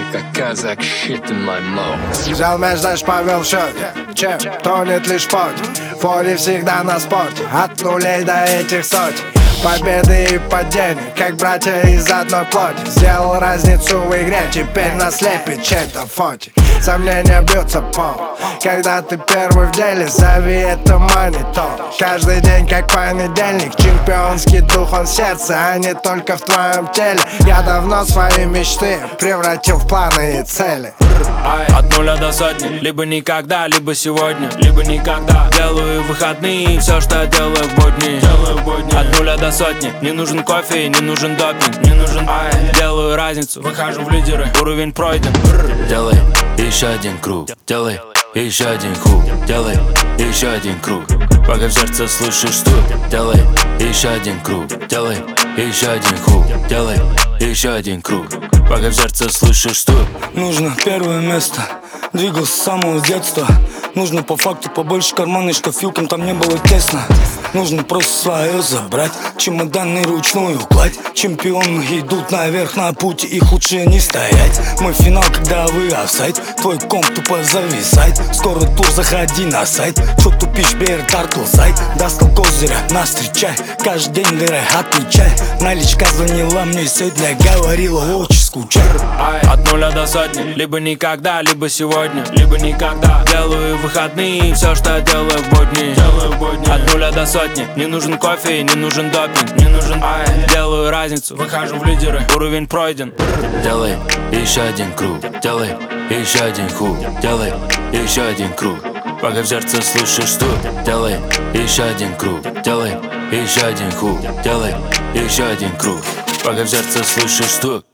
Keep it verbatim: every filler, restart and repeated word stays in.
Как казак shit in my mouth. Взял мяч, дальше повел счет. Чем тонет лишь пот. Фори всегда на спорте. От нулей до этих сотен. Победы и падения, как братья из одной плоти. Сделал разницу в игре, теперь нас лепит чей-то фотик. Сомнения бьются в пол, когда ты первый в деле. Зови это монитор. Каждый день как понедельник. Чемпионский дух, он в сердце, а не только в твоем теле. Я давно свои мечты превратил в планы и цели. От нуля до сотни, либо никогда, либо сегодня, либо никогда. Делаю выходные, все, что я делаю в будни. От нуля до сотни, не нужен кофе, не нужен допинг, не нужен ай. Делаю разницу, выхожу в лидеры, уровень пройден. Делай еще один круг, делай еще один хук, делай еще один круг, пока в сердце слышишь стук. Делай еще один круг, делай еще один хук, делай еще один круг, пока в сердце слышишь стук. Нужно первое место, двигался с самого детства. Нужно по факту побольше карманной шкафилкам, там не было тесно. Нужно просто свое забрать, чемоданы ручную кладь. Чемпионы идут наверх на пути, их лучше не стоять. Мой финал, когда вы офсайд, твой комп тупо зависает. Скоро тур, заходи на сайт. Чё тупишь, бер тартл сайт. Достал козыря, нас встречай. Каждый день дыры отмечай. Наличка звонила мне сегодня, говорила, очень скучай. От нуля до сотни, либо никогда, либо сегодня, либо никогда. Делаю выходные, все, что я делаю в будни. От нуля до сотни, не нужен кофе, не нужен допинг, не нужен ай. Делаю разницу, выхожу в лидеры, уровень пройден. Делай еще один круг, делай еще один хук, делай еще один круг, пока в сердце слышишь стук. Делай еще один круг, делай еще один хук, делай еще один круг, пока в сердце слышишь стук.